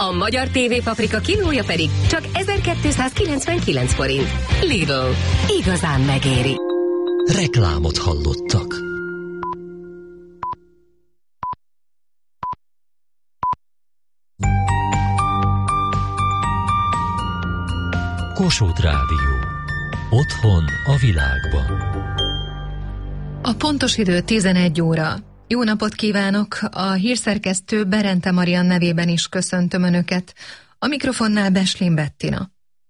A magyar TV paprika kilója pedig csak 1299 forint. Lidl. Igazán megéri. Reklámot hallottak. Kossuth Rádió. Otthon a világban. A pontos idő 11 óra. Jó napot kívánok! A hírszerkesztő Berente Marian nevében is köszöntöm Önöket. A mikrofonnál Beslin Bettina.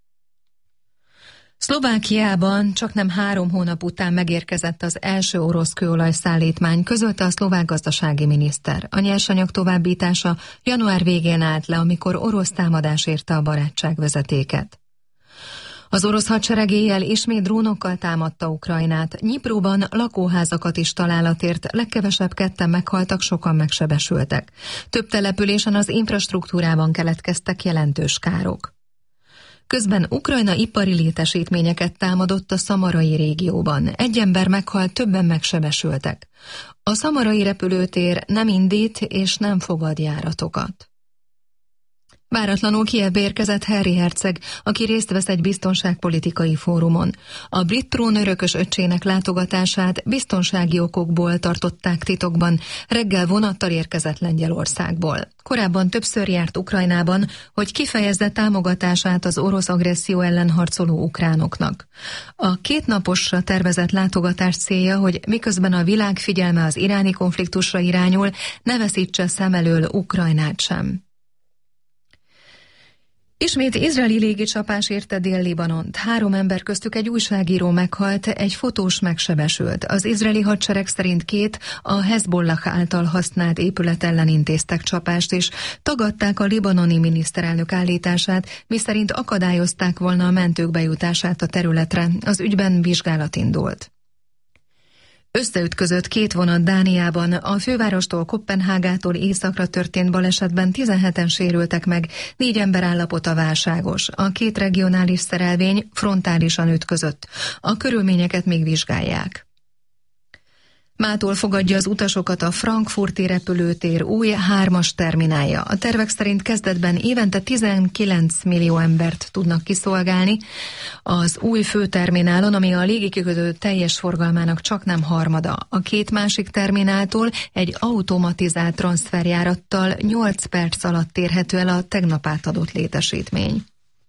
Szlovákiában csaknem 3 hónap után megérkezett az első orosz kőolajszállítmány, közölte a szlovák gazdasági miniszter. A nyersanyag továbbítása január végén állt le, amikor orosz támadás érte a barátságvezetéket. Az orosz hadsereg éjjel ismét drónokkal támadta Ukrajnát. Nyipróban lakóházakat is találat ért, legkevesebb 2-en meghaltak, sokan megsebesültek. Több településen az infrastruktúrában keletkeztek jelentős károk. Közben Ukrajna ipari létesítményeket támadott a szamarai régióban. 1 ember meghalt, többen megsebesültek. A szamarai repülőtér nem indít és nem fogad járatokat. Váratlanul Kijevbe érkezett Harry herceg, aki részt vesz egy biztonságpolitikai fórumon. A brit trón örökös öccsének látogatását biztonsági okokból tartották titokban, reggel vonattal érkezett Lengyelországból. Korábban többször járt Ukrajnában, hogy kifejezze támogatását az orosz agresszió ellen harcoló ukránoknak. A 2 naposra tervezett látogatás célja, hogy miközben a világ figyelme az iráni konfliktusra irányul, ne veszítse szem elől Ukrajnát sem. Ismét izraeli légicsapás érte Dél-Libanont. 3 ember, köztük egy újságíró meghalt, egy fotós megsebesült. Az izraeli hadsereg szerint 2 a Hezbollah által használt épület ellen intéztek csapást, és tagadták a libanoni miniszterelnök állítását, miszerint akadályozták volna a mentők bejutását a területre. Az ügyben vizsgálat indult. Összeütközött 2 vonat Dániában, a fővárostól Koppenhágától északra történt balesetben 17-en sérültek meg, 4 ember állapota válságos. A 2 regionális szerelvény frontálisan ütközött. A körülményeket még vizsgálják. Mától fogadja az utasokat a frankfurti repülőtér új 3-as terminálja. A tervek szerint kezdetben évente 19 millió embert tudnak kiszolgálni az új főterminálon, ami a légikikötő teljes forgalmának csaknem harmada. A 2 másik termináltól egy automatizált transzferjárattal 8 perc alatt érhető el a tegnap átadott létesítmény.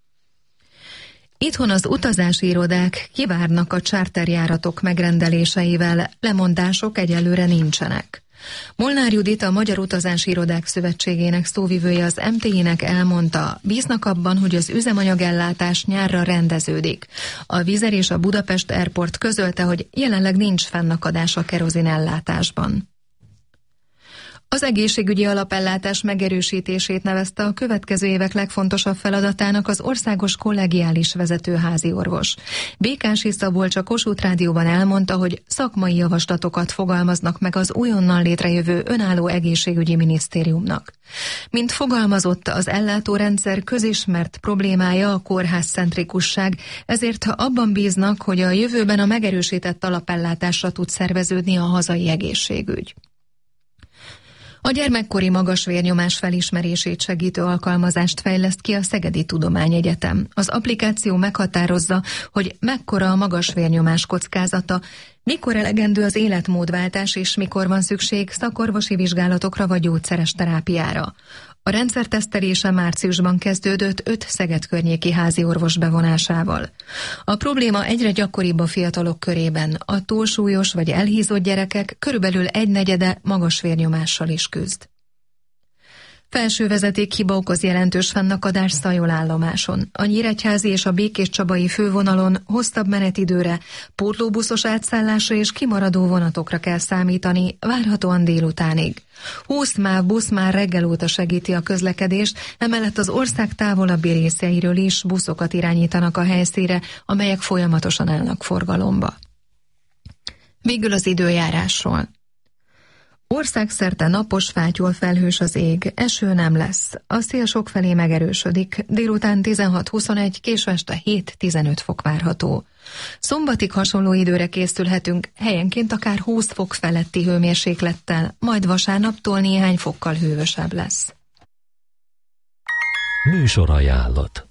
Itthon az utazási irodák kivárnak a charterjáratok megrendeléseivel, lemondások egyelőre nincsenek. Molnár Judit, a Magyar Utazási Irodák Szövetségének szóvivője az MTI-nek elmondta, bíznak abban, hogy az üzemanyagellátás nyárra rendeződik. A Vizer és a Budapest Airport közölte, hogy jelenleg nincs fennakadás a kerozinellátásban. Az egészségügyi alapellátás megerősítését nevezte a következő évek legfontosabb feladatának az országos kollegiális vezetőházi orvos. Békási Szabolcs a Kossuth Rádióban elmondta, hogy szakmai javaslatokat fogalmaznak meg az újonnan létrejövő önálló egészségügyi minisztériumnak. Mint fogalmazott, az ellátórendszer közismert problémája a kórházcentrikusság, ezért abban bíznak, hogy a jövőben a megerősített alapellátásra tud szerveződni a hazai egészségügy. A gyermekkori magas vérnyomás felismerését segítő alkalmazást fejleszt ki a Szegedi Tudományegyetem. Az applikáció meghatározza, hogy mekkora a magas vérnyomás kockázata, mikor elegendő az életmódváltás és mikor van szükség szakorvosi vizsgálatokra vagy gyógyszeres terápiára. A rendszer tesztelése márciusban kezdődött 5 Szeged környéki házi orvos bevonásával. A probléma egyre gyakoribb a fiatalok körében. A túlsúlyos vagy elhízott gyerekek körülbelül 1/4 magas vérnyomással is küzd. Felsővezeték hiba okoz jelentős fennakadás Szajol állomáson. A Nyíregyházi és a Békéscsabai fővonalon hosszabb menetidőre, pótlóbuszos átszállásra és kimaradó vonatokra kell számítani, várhatóan délutánig. 20 MÁV busz már reggel óta segíti a közlekedést, emellett az ország távolabbi részeiről is buszokat irányítanak a helyszínre, amelyek folyamatosan állnak forgalomba. Végül az időjárásról. Országszerte napos, fátyol felhős az ég, eső nem lesz. A szél sokfelé megerősödik, délután 16-21, késő este 7-15 fok várható. Szombatig hasonló időre készülhetünk, helyenként akár 20 fok feletti hőmérséklettel, majd vasárnaptól néhány fokkal hűvösebb lesz. Műsorajánlat.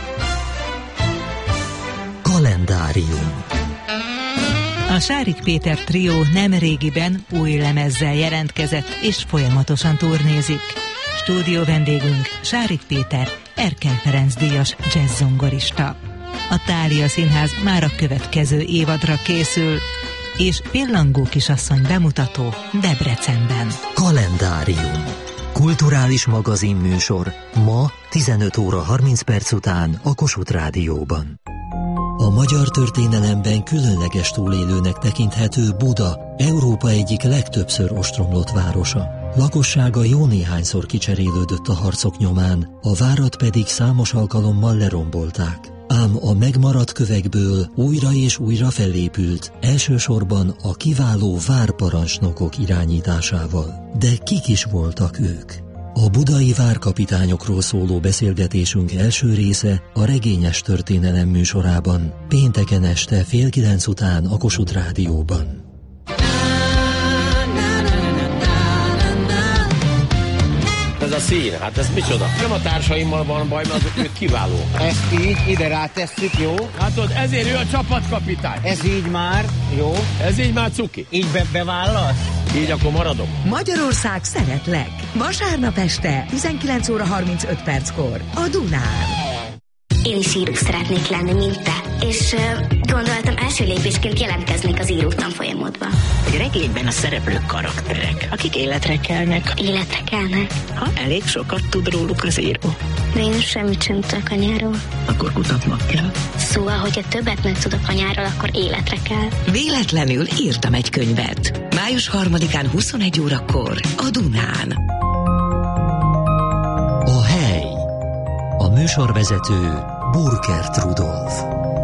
Kalendárium. A Sárik Péter trió nemrégiben új lemezzel jelentkezett, és folyamatosan turnézik. Stúdió vendégünk Sárik Péter, Erkel Ferenc díjas jazzzongorista. A Thália Színház már a következő évadra készül, és Pillangó kisasszony bemutató Debrecenben. Kalendárium. Kulturális magazinműsor ma 15 óra 30 perc után a Kossuth Rádióban. A magyar történelemben különleges túlélőnek tekinthető Buda, Európa egyik legtöbbször ostromlott városa. Lakossága jó néhányszor kicserélődött a harcok nyomán, a várat pedig számos alkalommal lerombolták. Ám a megmaradt kövekből újra és újra fellépült, elsősorban a kiváló várparancsnokok irányításával. De kik is voltak ők? A budai várkapitányokról szóló beszélgetésünk első része a Regényes Történelem műsorában, pénteken este 8:30 után a Kossuth Rádióban. Ez a szín, hát ez micsoda? Nem a társaimmal van baj, mert azok ők kiváló. Ezt így ide rátesszük, jó? Hát tudod, ezért ő a csapatkapitány. Ez így már, jó? Ez így már cuki. Így bevállasz? Így akkor maradok. Magyarország szeretlek. Vasárnap este 19 óra 35 perckor a Dunán. Én is író szeretnék lenni, mint te. És gondoltam, első lépésként jelentkeznék az írótanfolyamodba. Egy regényben a szereplők karakterek, akik életre kelnek. Életre kelnek? Ha elég sokat tud róluk az író. De én semmit sem tudok anyáról. Akkor kutatnod kell. Szóval, hogyha többet megtudok anyáról, akkor életre kell. Véletlenül írtam egy könyvet. Május 3-án 21 órakor a Dunán. A hely. A műsorvezető Burkert Rudolf.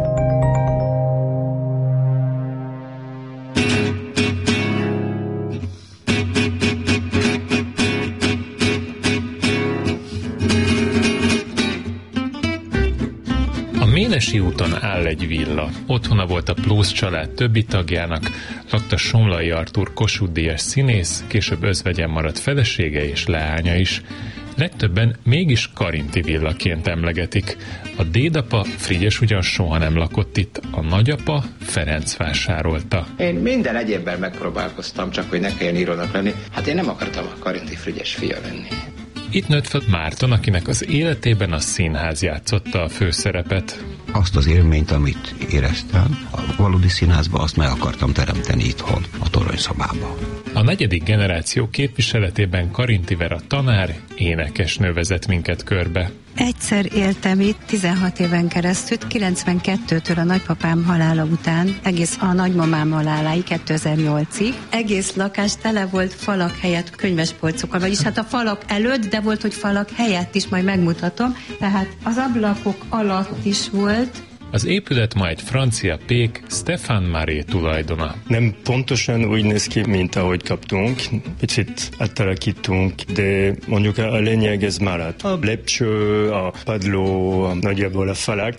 A Ménesi úton áll egy villa. Otthona volt a Plósz család többi tagjának, lakta Somlai Artúr Kossuth-díjas színész, később özvegyen maradt felesége és leánya is. Legtöbben mégis Karinthy villaként emlegetik. A dédapa, Frigyes, ugyan soha nem lakott itt, a nagyapa Ferenc vásárolta. Én minden egyébben megpróbálkoztam, csak hogy ne kelljen írónak lenni. Hát én nem akartam a Karinthy Frigyes fia lenni. Itt nőtt fel Márton, akinek az életében a színház játszotta a főszerepet. Azt az élményt, amit éreztem, a valódi színházba, azt meg akartam teremteni itthon, a toronyszobában. A negyedik generáció képviseletében Karinthy Vera tanár, énekesnő vezet minket körbe. Egyszer éltem itt 16 éven keresztül, 92-től a nagypapám halála után, egész a nagymamám haláláig, 2008-ig. Egész lakás tele volt falak helyett könyvespolcokkal, vagyis hát a falak előtt, de volt, hogy falak helyett is, majd megmutatom. Tehát az ablakok alatt is volt. Az épület ma egy francia pék, Stéphane Maré tulajdona. Nem pontosan úgy néz ki, mint ahogy kaptunk. Picit átalakítunk, de mondjuk a lényeg ez maradt. A lépcső, a padló, nagyjából a falak.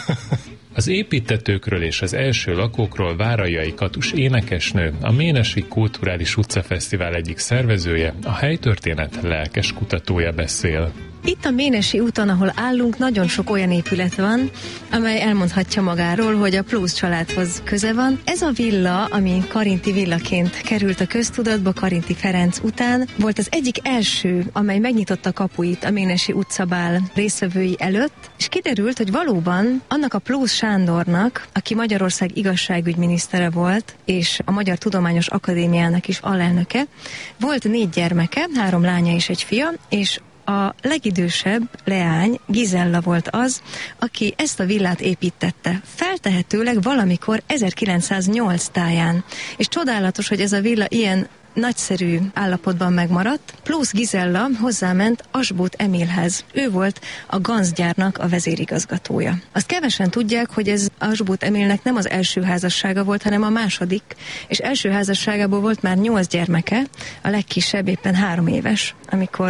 Az építtetőkről és az első lakókról Várajai Katus énekesnő, a Ménesi Kulturális Utcafesztivál egyik szervezője, a helytörténet lelkes kutatója beszél. Itt a Ménesi úton, ahol állunk, nagyon sok olyan épület van, amely elmondhatja magáról, hogy a Plósz családhoz köze van. Ez a villa, ami Karinthy villaként került a köztudatba Karinthy Ferenc után, volt az egyik első, amely megnyitotta kapuit a Ménesi utcabál résztvevői előtt, és kiderült, hogy valóban annak a Plósz Sándornak, aki Magyarország igazságügyminisztere volt, és a Magyar Tudományos Akadémiának is alelnöke, volt 4 gyermeke, 3 lánya és egy fia, és a legidősebb leány, Gizella volt az, aki ezt a villát építette. Feltehetőleg valamikor 1908 táján. És csodálatos, hogy ez a villa ilyen nagyszerű állapotban megmaradt. Plósz Gizella hozzáment Asbóth Emilhez. Ő volt a Ganz gyárnak a vezérigazgatója. Azt kevesen tudják, hogy ez Asbóth Emilnek nem az első házassága volt, hanem a második, és első házasságából volt már 8 gyermeke, a legkisebb éppen 3 éves, amikor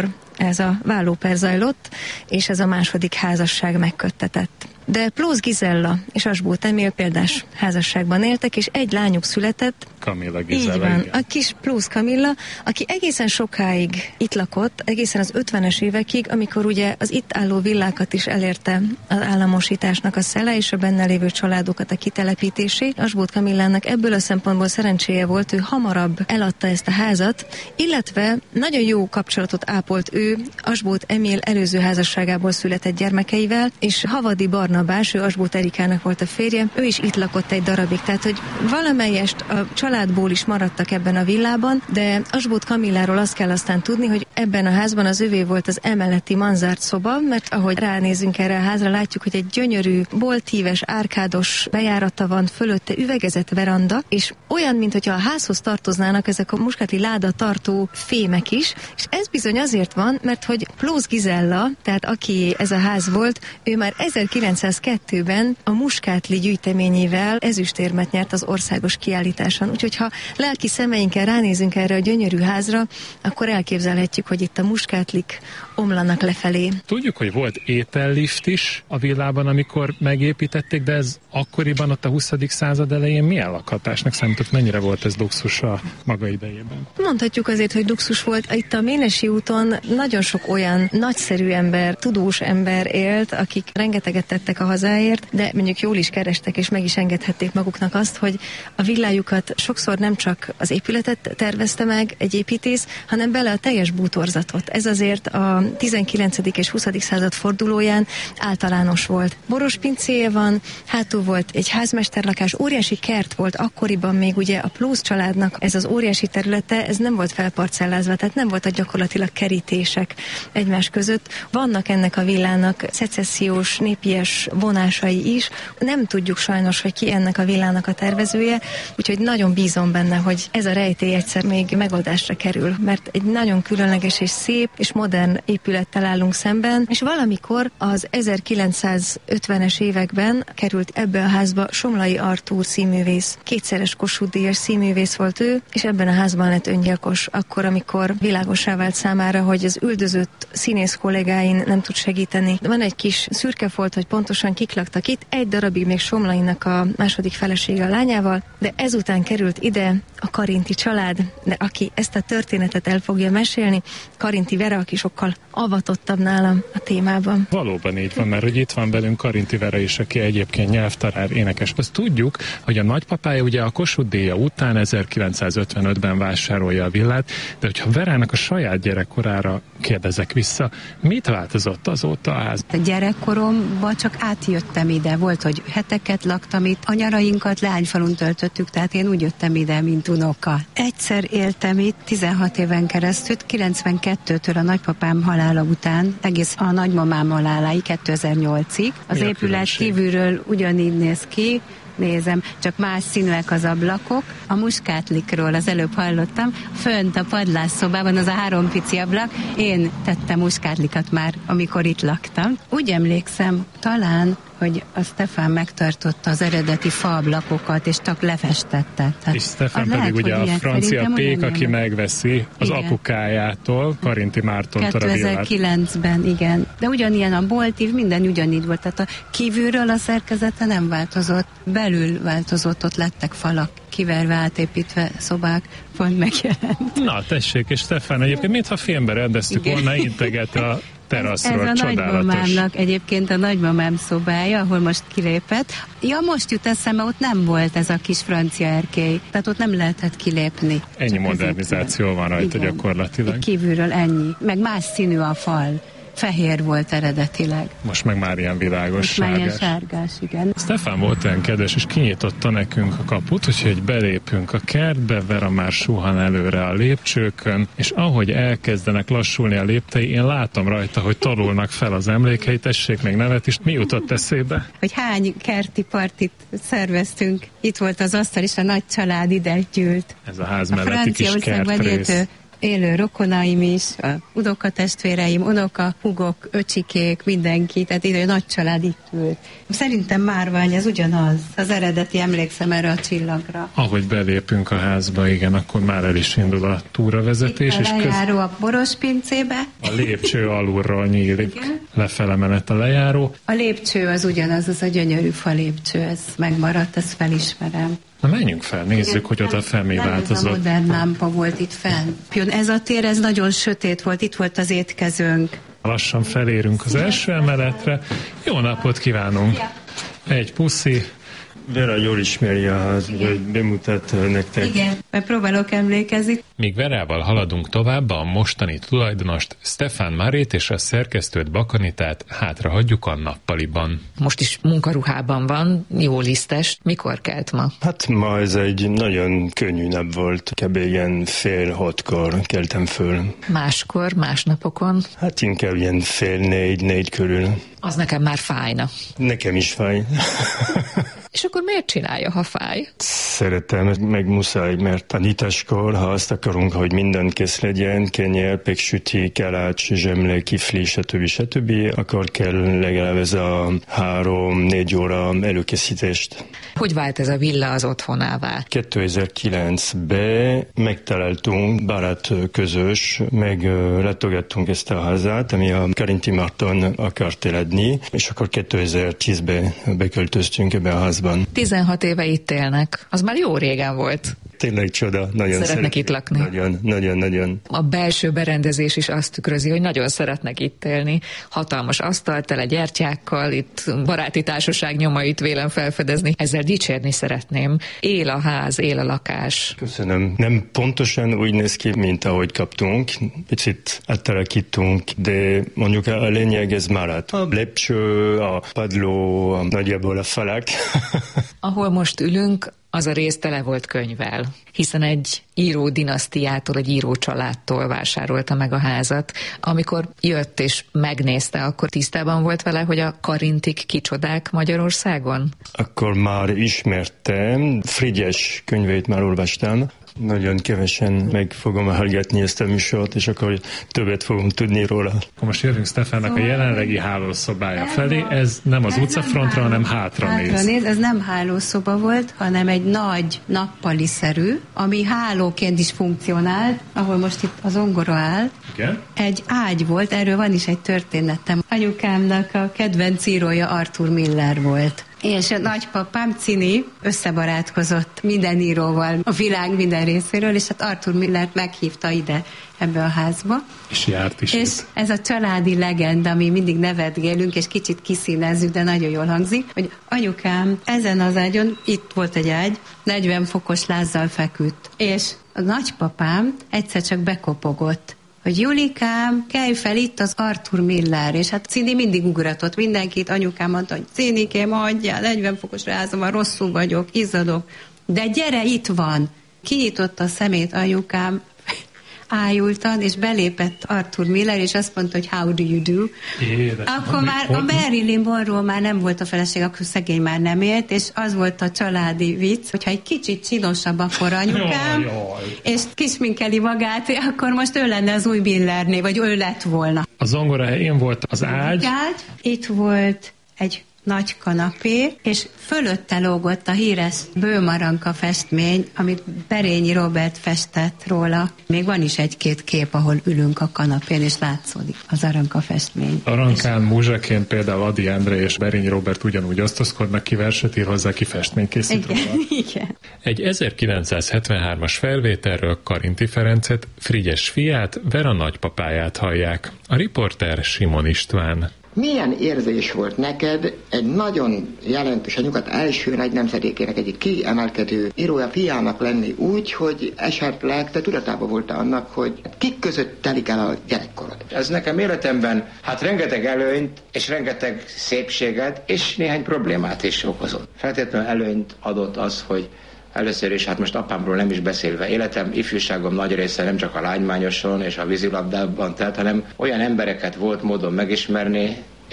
ez a vállóper zajlott, és ez a második házasság megköttetett. De Plósz Gizella és Asbóth Emil példás házasságban éltek, és egy lányuk született. Camilla Gizella. Így van, a kis Plósz Camilla, aki egészen sokáig itt lakott, egészen az 50-es évekig, amikor ugye az itt álló villákat is elérte az államosításnak a szele, és a benne lévő családokat a kitelepítését. Asbóth Camillának ebből a szempontból szerencséje volt, ő hamarabb eladta ezt a házat, illetve nagyon jó kapcsolatot ápolt ő Asbóth Emil előző házasságából született gyermekeivel, és Havadi Barnabás, ő Asbóth Erikának volt a férje, ő is itt lakott egy darabig, tehát hogy valamelyest a családból is maradtak ebben a villában, de Asbóth Camilláról azt kell aztán tudni, hogy ebben a házban az övé volt az emeleti manzárt szoba, mert ahogy ránézünk erre a házra, látjuk, hogy egy gyönyörű, boltíves, árkádos bejárata van, fölötte üvegezett veranda, és olyan, mintha a házhoz tartoznának ezek a muskátli láda tartó fémek is, és ez bizony azért van, mert hogy Plósz Gizella, tehát aki ez a ház volt, ő már 1902-ben a muskátli gyűjteményével ezüstérmet nyert az országos kiállításon. Úgyhogy ha lelki szemeinkkel ránézünk erre a gyönyörű házra, akkor elképzelhetjük, hogy itt a muskátlik omlanak lefelé. Tudjuk, hogy volt étellift is a villában, amikor megépítették, de ez akkoriban, ott a 20. század elején milyen lakhatásnak számított? Mennyire volt ez luxus a maga idejében? Mondhatjuk azért, hogy luxus volt. Itt a Ménesi úton nagyon sok olyan nagyszerű ember, tudós ember élt, akik rengeteget tettek a hazáért, de mondjuk jól is kerestek, és meg is engedhették maguknak azt, hogy a villájukat sokszor nem csak az épületet tervezte meg egy építész, hanem bele a teljes bútorzatot. Ez azért a 19. és 20. század fordulóján általános volt. Boros pincéje van, hátul volt egy házmesterlakás, óriási kert volt akkoriban még ugye a Plósz családnak ez az óriási területe, ez nem volt felparcellázva, tehát nem voltak gyakorlatilag kerítések egymás között. Vannak ennek a villának szecessziós, népies vonásai is. Nem tudjuk sajnos, hogy ki ennek a villának a tervezője, úgyhogy nagyon bízom benne, hogy ez a rejtély egyszer még megoldásra kerül, mert egy nagyon különleges és szép és modern épülettel állunk szemben, és valamikor az 1950-es években került ebbe a házba Somlai Artúr színművész. Kétszeres Kossuth-díjas színművész volt ő, és ebben a házban lett öngyilkos, akkor, amikor világossá vált számára, hogy az üldözött színész kollégáin nem tud segíteni. Van egy kis szürkefolt, hogy pontosan kik laktak itt, egy darabig még Somlainak a második felesége a lányával, de ezután került ide a Karinti család, de aki ezt a történetet el fogja mesélni, Karinti Vera, aki sokkal avatottabb nálam a témában. Valóban így van, mert hogy itt van velünk Karinti Vera is, aki egyébként nyelvtanár, énekes. Azt tudjuk, hogy a nagypapája ugye a Kossuth-díja után 1955-ben vásárolja a villát, de hogyha Verának a saját gyerekkorára kérdezek vissza, mit változott azóta a ház? A gyerekkoromban csak átjöttem ide. Volt, hogy heteket laktam itt, a nyarainkat Leányfalun töltöttük, tehát én úgy jöttem ide, mint unoka. Egyszer éltem itt 16 éven keresztül, 92-től a nagypapám halála után, egész a nagymamám haláláig 2008-ig. Az épület kívülről ugyanígy néz ki, nézem, csak más színűek az ablakok. A muskátlikról az előbb hallottam, fönt a padlásszobában az a 3 pici ablak, én tettem muskátlikat már, amikor itt laktam. Úgy emlékszem, talán, hogy a Stefán megtartotta az eredeti faablakokat, és csak lefestette. És Stefán pedig ugye a francia pék, aki megveszi az apukájától, Karinti Mártontól a villát. 2009-ben, igen. De ugyanilyen a boltív, minden ugyanígy volt. Tehát a kívülről a szerkezete nem változott, belül változott, ott lettek falak kiverve, átépítve szobák, pont megjelent. Na, tessék, és Stefán egyébként mintha filmben rendeztük volna, integet a teraszról, ez a csodálatos. nagymamámnak egyébként a nagymamám szobája, ahol most kilépett. Ja, most jut eszembe, ott nem volt ez a kis francia erkély, tehát ott nem lehetett kilépni. Ennyi modernizáció van rajta gyakorlatilag. Kívülről ennyi, meg más színű a fal. Fehér volt eredetileg. Most meg már ilyen világos, sárgás. Már ilyen sárgás, igen. Stefán volt olyan kedves, és kinyitotta nekünk a kaput, úgyhogy belépünk a kertbe, Vera már suhan előre a lépcsőkön, és ahogy elkezdenek lassulni a léptei, én látom rajta, hogy torulnak fel az emlékei, tessék még nevet is. Mi jutott eszébe? Hogy hány kerti partit szerveztünk. Itt volt az asztal, és a nagy család ide gyűlt. Ez a ház melletti kis kertrész. élő rokonaim is, a unokatestvéreim, unoka, hugok, öcsikék, mindenki, tehát így a nagy család itt ült. Szerintem márvány, ez ugyanaz. Az eredeti, emlékszem erre a csillagra. Ahogy belépünk a házba, igen, akkor már el is indul a túravezetés. Itt a lejáró a Borospincébe. A lépcső alulról nyílik. Lefele menet a lejáró. A lépcső az ugyanaz, az a gyönyörű fa lépcső, ez megmaradt, ezt felismerem. Na menjünk fel, nézzük, hogy oda fel mi változott. Ez a modern lámpa volt itt fenn. Ez a tér, ez nagyon sötét volt, itt volt az étkezőnk. Lassan felérünk az első emeletre. Jó napot kívánunk! Egy puszi. Vera jól ismeri a ház, hogy bemutat nektek. Igen, mert próbálok emlékezni. Míg Verával haladunk tovább, a mostani tulajdonost, Stefan Marét és a szerkesztőt Bakanitát hátrahagyjuk a nappaliban. Most is munkaruhában van, jó lisztes. Mikor kelt ma? Hát ma ez egy nagyon könnyű nap volt. Kb. Ilyen 5:30 keltem föl. Máskor, más napokon? Hát inkább ilyen 3:30 körül. Az nekem már fájna. Nekem is fáj. És akkor miért csinálja, ha fáj? Szeretem, meg muszáj, mert a nyitáskor, ha azt akarunk, hogy minden kész legyen, kenyér, péksüti, kalács, zsemle, kifli, stb., akkor kell legalább ez a 3-4 óra előkészítést. Hogy vált ez a villa az otthonává? 2009-ben megtaláltunk barát közös, meg látogattunk ezt a házát, ami a Karinti Márton akart eladni, és akkor 2010-ben beköltöztünk ebbe a házba. 16 éve itt élnek. Az már jó régen volt. Tényleg csoda. Nagyon szeretnek itt lakni. Nagyon. A belső berendezés is azt tükrözi, hogy nagyon szeretnek itt élni. Hatalmas asztal tele gyertyákkal, itt baráti társaság nyomait vélem felfedezni. Ezzel dicsérni szeretném. Él a ház, él a lakás. Köszönöm. Nem pontosan úgy néz ki, mint ahogy kaptunk. Picit átalakítunk, de mondjuk a lényeg ez maradt. A lépcső, a padló, nagyjából a falak. Ahol most ülünk, az a rész tele volt könyvvel, hiszen egy író dinasztiától, egy író családtól vásárolta meg a házat. Amikor jött és megnézte, akkor tisztában volt vele, hogy a Karintik kicsodák Magyarországon? Akkor már ismertem, Frigyes könyveit már olvastam. Nagyon kevesen meg fogom hallgatni ezt a műsort, és akkor többet fogunk tudni róla. Most jövünk Stefannak a jelenlegi hálószobája felé. Ez nem az utcafrontra, hanem hátra néz. Ez nem hálószoba volt, hanem egy nagy nappali-szerű, ami hálóként is funkcionált, ahol most itt az zongora áll. Igen? Egy ágy volt, erről van is egy történetem. Anyukámnak a kedvenc írója Arthur Miller volt. És a nagypapám Cini összebarátkozott minden íróval a világ minden részéről, és hát Arthur Millert meghívta ide ebbe a házba. És járt is. És ez a családi legenda, ami mindig nevetgélünk, és kicsit kiszínezzük, de nagyon jól hangzik, hogy anyukám ezen az ágyon, itt volt egy ágy, 40 fokos lázzal feküdt. És a nagypapám egyszer csak bekopogott, hogy Julikám, kelj fel, itt az Arthur Miller, és hát Cini mindig ugratott mindenkit, anyukám mondta, hogy Cinikém, adjál, 40 fokos rázom van, rosszul vagyok, izzadok, de gyere, itt van. Kinyitotta a szemét anyukám, ájultan, és belépett Arthur Miller, és azt mondta, hogy how do you do? Akkor már a Marilyn Monroe már nem volt a feleség, akkor szegény már nem élt, és az volt a családi vicc, hogyha egy kicsit csinosabb akkor anyukám, és kisminkeli magát, akkor most ő lenne az új Millerné, vagy ő lett volna. A zongora helyén volt az ágy. Itt volt egy nagy kanapé, és fölötte lógott a híres Bőmaranka festmény, amit Berényi Robert festett róla. Még van is egy-két kép, ahol ülünk a kanapén, és látszódik az Aranka festmény. Arankán múzsaként például Ady Endre és Berényi Robert ugyanúgy osztozkodnak, ki verset ír hozzá, ki festmény készít róla. Igen. Egy 1973-as felvételről Karinti Ferencet, Frigyes fiát, Vera nagypapáját hallják. A riporter Simon István. Milyen érzés volt neked egy nagyon jelentős, a nyugat első nagy nemzedékének egyik kiemelkedő írója fiának lenni úgy, hogy esetleg te tudatában voltál annak, hogy kik között telik el a gyerekkorod? Ez nekem életemben rengeteg előnyt és rengeteg szépséget és néhány problémát is okozott. Feltétlenül előnyt adott az, hogy először is, most apámról nem is beszélve, életem, ifjúságom nagy része nem csak a Lágymányoson és a vízilabdában telt, hanem olyan embereket volt módon megismerni,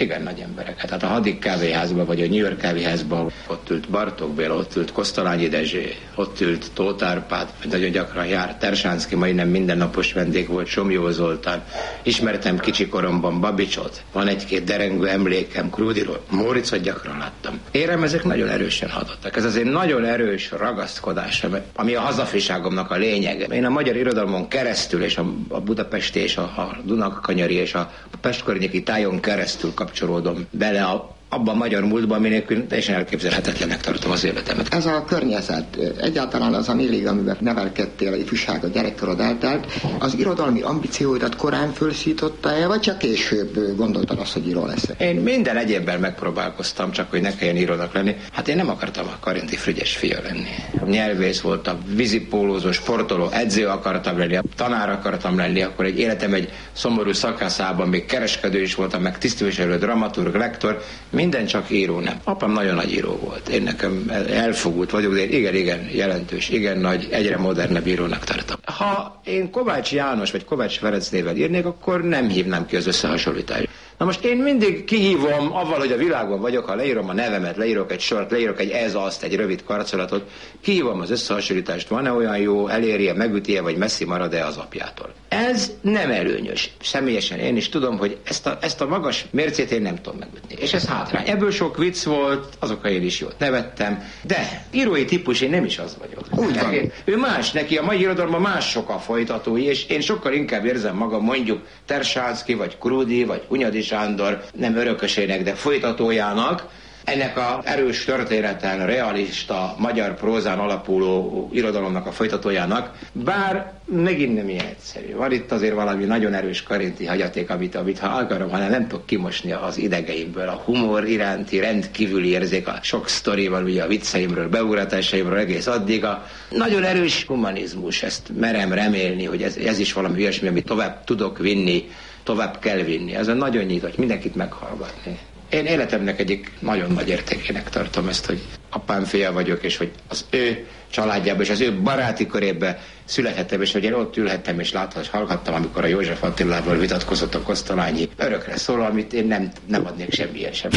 igen nagy embereket. Hát a Hadik kávéházban, vagy a New York kávéházban ott ült Bartók Béla, ott ült Kosztolányi Dezső, ott ült Tóth Árpád, nagyon gyakran járt Tersánszky, majdnem mindennapos vendég volt, Somjó Zoltán. Ismertem kicsi koromban Babicsot, van egy-két derengő emlékem Krúdiról, Móricot gyakran láttam. Érem, ezek nagyon erősen hatottak. Ez azért nagyon erős ragaszkodás, ami a hazafiságomnak a lényege. Én a magyar irodalmon keresztül, és a budapesti, és a Dunakanyari, és a Pest környéki tájon keresztül kapcsolódom bele abban a magyar múltban, aminélkül teljesen elképzelhetetlennek tartom az életemet. Ez a környezet, egyáltalán az a millió, amiben nevelkedtél, a ifjúság, a gyerekkorod eltelt, az irodalmi ambícióidat korán fölszította-e, vagy csak később gondoltad azt, hogy író lesz? Én minden egyébben megpróbálkoztam, csak hogy ne kelljen írónak lenni. Hát én nem akartam a Karinti Frigyes fia lenni. Nyelvész voltam, vízipólózó, sportoló, edző akartam lenni, tanár akartam lenni, akkor egy életem egy szomorú szakaszában még kereskedő is voltam, meg tisztviselő, dramaturg, lektor. Minden csak író nem. Apám nagyon nagy író volt. Én nekem elfogult vagyok, de én igen jelentős, igen nagy, egyre modernebb írónak tartom. Ha én Kovács János vagy Kovács Ferenc néven írnék, akkor nem hívnám ki az összehasonlítást. Na most én mindig kihívom avval, hogy a világban vagyok, ha leírom a nevemet, leírok egy sort, leírok egy ez-azt, egy rövid karcolatot, kihívom az összehasonlítást, van-e olyan jó, eléri-e, megüti-e, vagy messzi marad-e az apjától. Ez nem előnyös. Személyesen én is tudom, hogy ezt a magas mércét én nem tudom megütni. És ez hátrány. Ebből sok vicc volt, azok én is jót nevettem, de írói típus én nem is az vagyok. Úgy van. Ő más, neki a mai irodalomban mások a folytatói, és én sokkal inkább érzem magam mondjuk Tersánszky, vagy Krúdi, vagy Hunyadi Sándor, nem örökösének, de folytatójának, ennek a erős történeten, realista, magyar prózán alapuló irodalomnak a folytatójának, bár megint nem ilyen egyszerű. Van itt azért valami nagyon erős karinti hagyaték, amit ha akarom, hanem nem tudok kimosni az idegeimből. A humor iránti rendkívüli érzék, a sok sztorival, ugye a vicceimről, beugratásaimról egész addig, a nagyon erős humanizmus, ezt merem remélni, hogy ez is valami ilyesmi, amit tovább tudok vinni, tovább kell vinni. Ez a nagyon nyitott, mindenkit meghallgatni. Én életemnek egyik nagyon nagy értékének tartom ezt, hogy apám fia vagyok, és hogy az ő családjában és az ő baráti körébe születhettem, és hogy én ott ülhettem és hallgattam, amikor a József Attilával vitatkozott a Kosztolányi. Örökre szól, amit én nem adnék semmilyen sem.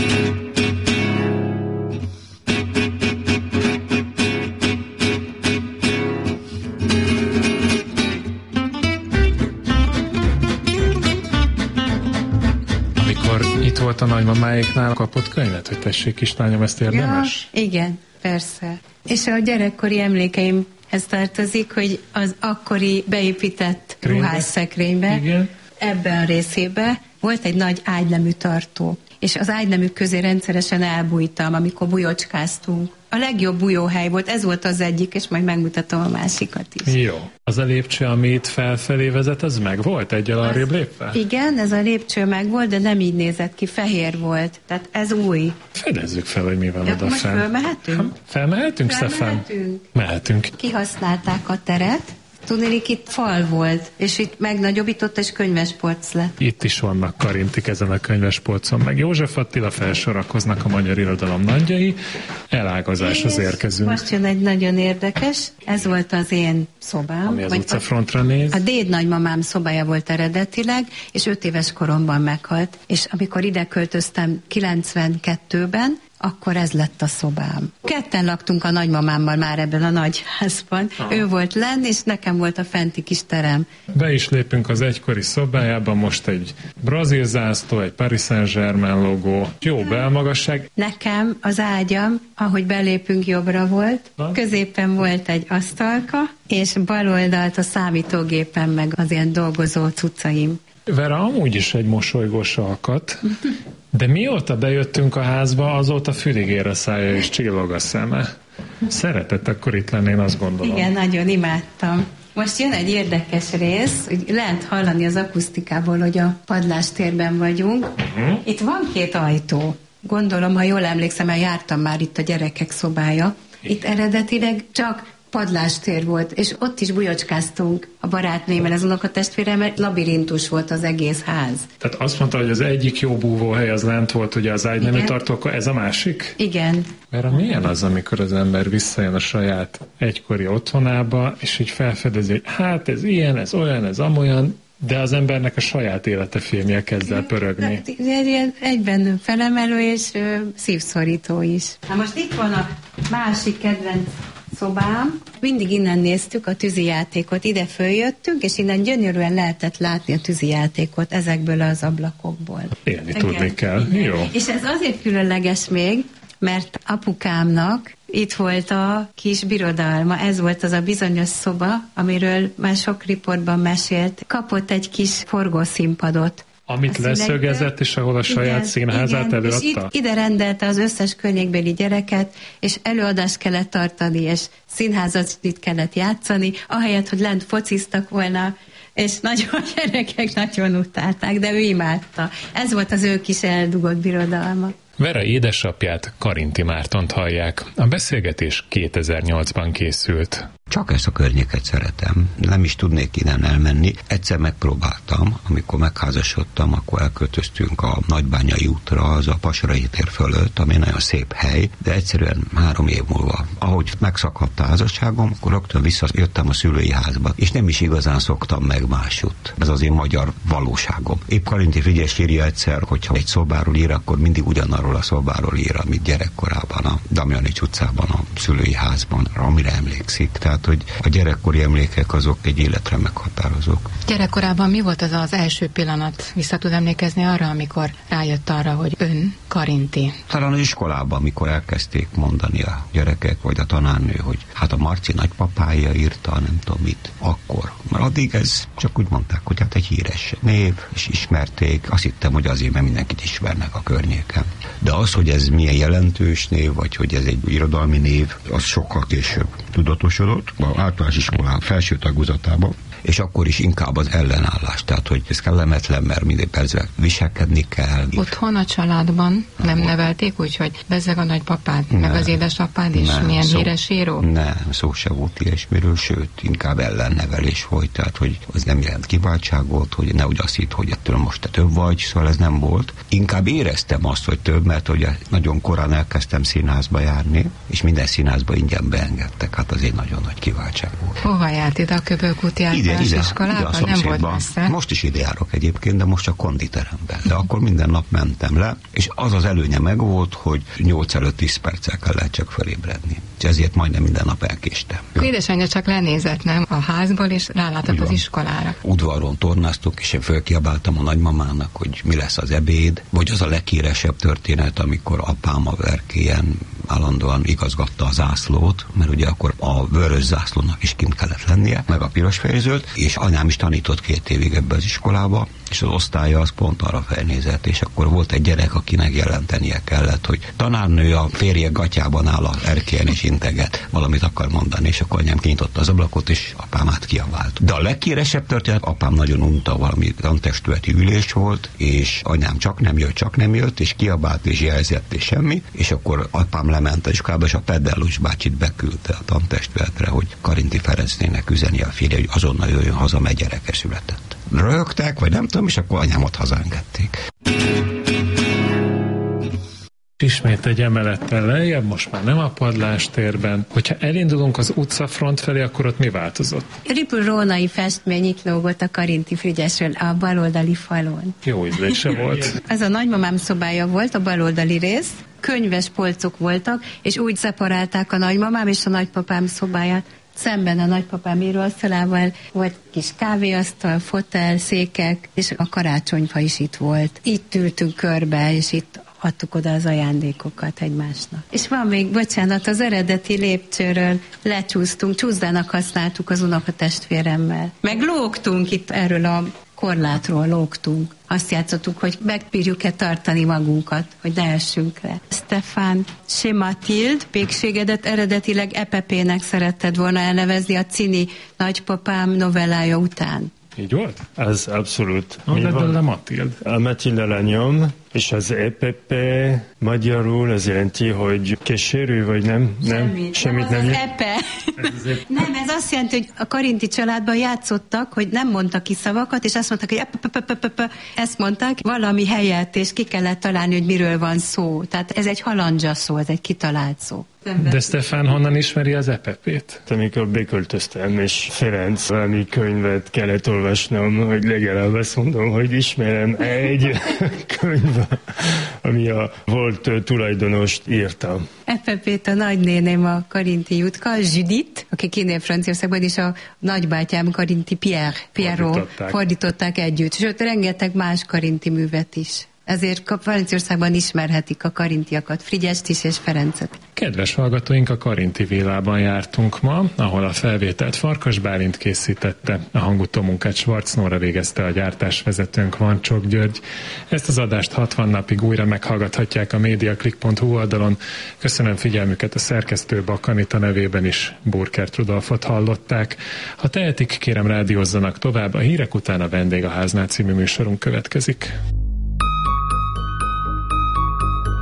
Itt volt a nagymamáiknál, kapott könyvet, hogy tessék kislányom, ezt érdemes? Ja, igen, persze. És a gyerekkori emlékeimhez tartozik, hogy az akkori beépített ruhásszekrénybe, ebben a részében volt egy nagy ágynemű tartó. És az ágyneműk közé rendszeresen elbújtam, amikor bujocskáztunk. A legjobb bújóhely volt, ez volt az egyik, és majd megmutatom a másikat is. Jó. Az a lépcső, ami itt felfelé vezet, az meg volt egyel arrébb lépve? Igen, ez a lépcső meg volt, de nem így nézett ki, fehér volt. Tehát ez új. Fedezzük fel, hogy mi van oda most fenn. fölmehetünk? Felmehetünk, Stefan? Mehetünk. Kihasználták a teret. Tudnélik, itt fal volt, és itt megnagyobbított, és könyvespolc lett. Itt is vannak karintik ezen a könyvespolcon, meg József Attila, felsorakoznak a magyar irodalom nagyjai, elágazáshoz érkezünk. Most jön egy nagyon érdekes, ez volt az én szobám. Ami az utcafrontra néz. A déd nagymamám szobája volt eredetileg, és 5 éves koromban meghalt, és amikor ide költöztem 92-ben, akkor ez lett a szobám. Ketten laktunk a nagymamámmal már ebben a nagy házban. Ő volt lenn, és nekem volt a fenti kis terem. Be is lépünk az egykori szobájába, most egy brazil zászló, egy Paris Saint-Germain logó, jó belmagasság. Nekem az ágyam, ahogy belépünk, jobbra volt, középen volt egy asztalka, és bal oldalt a számítógépen meg az ilyen dolgozó cuccaim. Vera amúgy is egy mosolygós alkat, de mióta bejöttünk a házba, azóta fülig ér a szája és csillog a szeme. Szeretett akkor itt lenni, én azt gondolom. Igen, nagyon imádtam. Most jön egy érdekes rész, hogy lehet hallani az akusztikából, hogy a padlástérben vagyunk. Itt van 2 ajtó. Gondolom, ha jól emlékszem, mert jártam már itt a gyerekek szobája. Itt eredetileg csak padlástér volt, és ott is bujocskáztunk a barátnőmmel, az unokatestvéremmel, labirintus volt az egész ház. Tehát azt mondta, hogy az egyik jó búvóhely az lent volt, ugye az ágynemű tartó, akkor ez a másik? Igen. Mert milyen az, amikor az ember visszajön a saját egykori otthonába, és így felfedezi, hogy hát ez ilyen, ez olyan, ez amolyan, De az embernek a saját élete filmje kezd el pörögni. Egyben felemelő és szívszorító is. Na most itt van a másik kedvenc szobám. Mindig innen néztük a tűzijátékot. Ide följöttünk, és innen gyönyörűen lehetett látni a tűzijátékot ezekből az ablakokból. Élni tudni kell. Jó. És ez azért különleges még, mert apukámnak itt volt a kis birodalma, ez volt az a bizonyos szoba, amiről már sok riportban mesélt. Kapott egy kis forgószínpadot. Amit leszögezett, és ahol a saját színházát előadta? És ide rendelte az összes környékbeli gyereket, és előadást kellett tartani, és színházat itt kellett játszani, ahelyett, hogy lent fociztak volna, és nagyon gyerekek nagyon utálták, de ő imádta. Ez volt az ő kis eldugott birodalma. Vera édesapját, Karinti Mártont hallják. A beszélgetés 2008-ban készült. Csak ezt a környéket szeretem. Nem is tudnék innen elmenni. Egyszer megpróbáltam, amikor megházasodtam, akkor elköltöztünk a Nagybányai útra, az a Pasarai tér fölött, ami nagyon szép hely, de egyszerűen 3 év múlva. Ahogy megszakadt a házasságom, akkor rögtön visszajöttem a szülői házba, és nem is igazán szoktam meg másutt. Ez az én magyar valóságom. Épp Karinti Frigyes írja egyszer, hogyha egy szobáról ír, akkor mindig ugyanarról a szobáról ír, amit gyerekkorában a Damjanics utcában, a szülői házban, amire emlékszik. Tehát, hogy a gyerekkori emlékek azok egy életre meghatározók. Gyerekkorában mi volt az az első pillanat? Vissza tud emlékezni arra, amikor rájött arra, hogy ön Karinti? Talán az iskolában, amikor elkezdték mondani a gyerekek, vagy a tanárnő, hogy hát a Marci nagypapája írta, nem tudom mit, akkor. Mert addig ez csak úgy mondták, hogy hát egy híres név, és ismerték. Azt hittem, hogy azért, mert mindenkit ismernek a környéken. De az, hogy ez milyen jelentős név, vagy hogy ez egy irodalmi név, az sokkal később tudatosodott, az általános iskolán felső tagozatában, és akkor is inkább az ellenállás, tehát hogy ez kellemetlen, mert minden percben viselkedni kell. Otthon a családban nem nevelték úgy, hogy bezzeg a nagypapád, meg az édesapád is milyen híres író? Nem, szó se volt ilyesmiről, sőt, inkább ellennevelés volt, tehát hogy az nem jelent kiváltságot, hogy nehogy azt hitt, hogy ettől most te több vagy, szóval ez nem volt. Inkább éreztem azt, hogy több, mert hogy nagyon korán elkezdtem színházba járni, és minden színházba ingyen beengedtek, hát az egy nagyon nagy kiváltság volt. Hova járt ide a Köbölkúti általános iskolában? Nem volt messze. Most is ide járok egyébként, de most csak konditeremben. De akkor minden nap mentem le, és az az előnye megvolt, hogy 8 előtt 10 perccel kellett csak felébredni. És ezért majdnem minden nap elkéstem. Édesanyja csak lenézett, nem? A házból, és rálátott az iskolára. Udvaron tornáztuk, és én fölkiabáltam a nagymamának, hogy mi lesz az ebéd, vagy az a leghíresebb történet, amikor apám a verkélyen állandóan igazgatta a zászlót, mert ugye akkor a vörös zászlónak is kint kellett lennie, meg a piros fejzőt, és anyám is tanított 2 évig ebbe az iskolába, és az osztálya az pont arra felnézett, és akkor volt egy gyerek, akinek jelentenie kellett, hogy tanárnő a férje gatyában áll az erkélyen és integet, valamit akar mondani, és akkor anyám kinyitotta az ablakot, és apám átkiabált. De a leghíresebb történet, apám nagyon unta, valami tantestületi ülés volt, és anyám csak nem jött, és kiabált, és jelzett, és semmi, és akkor apám lement az iskolába, és a pedellus bácsit beküldte a tantestületre, hogy Karinti Ferencnének üzeni a férje, hogy azonnal jöjjön haza, mert gyereke született. Röhögtek, vagy nem tudom, és akkor anyámot hazaengedték. Ismét egy emelettel lejjebb, most már nem a padlástérben. Hogyha elindulunk az utcafront felé, akkor ott mi változott? Ripple-rónai festmény itt lógott a Karinti Frigyesről a baloldali falon. Jó ízlése volt. Ez a nagymamám szobája volt, a baloldali rész. Könyves polcok voltak, és úgy szeparálták a nagymamám és a nagypapám szobáját. Szemben a nagypapám íróasztalával volt kis kávéasztal, fotel, székek, és a karácsonyfa is itt volt. Itt ültünk körbe, és itt adtuk oda az ajándékokat egymásnak. És van még, bocsánat, az eredeti lépcsőről lecsúsztunk, csúszdának használtuk az unokatestvéremmel. Meg lógtunk itt erről a korlátról lógtunk. Azt játszottuk, hogy megbírjuk-e tartani magunkat, hogy ne essünk le. Stefan Sematild pékségedet eredetileg EPP-nek szeretted volna elnevezni a Cini nagypapám novellája után. Így volt? Ez abszolút. A Matild. A Matild a lányom, és az EPP magyarul az jelenti, hogy kísérő, vagy nem? Semmit nem. Az EPE. Nem, ez azt jelenti, hogy a Karinti családban játszottak, hogy nem mondtak ki szavakat, és azt mondták, hogy ezt mondták valami helyett, és ki kellett találni, hogy miről van szó. Tehát ez egy halandzsa szó, ez egy kitalált szó. De Stefán honnan ismeri az EPP-t? Amikor beköltöztem, és Ferenc valami könyvet kellett olvasnom, hogy legalább azt mondom, hogy ismerem egy könyv, ami a volt tulajdonost írta. EPP-t a nagynéném a Karinti Jutka, Judith, aki kinél Franciaországban, és a nagybátyám Karinti Pierrot fordították együtt. Sőt, rengeteg más karinti művet is. Ezért Franciaországban ismerhetik a karintiakat, Frigyest is és Ferencet. Kedves hallgatóink, a Karinti Villában jártunk ma, ahol a felvételt Farkas Bálint készítette, a hangutómunkát Schwarz Nóra végezte, a gyártásvezetőnk Vancsok György. Ezt az adást 60 napig újra meghallgathatják a mediaclick.hu oldalon. Köszönöm figyelmüket, a szerkesztő Bakanita nevében is Burkert Rudolfot hallották. Ha tehetik, kérem rádiózzanak tovább, a hírek után a Vendég a Háznál című műsorunk következik.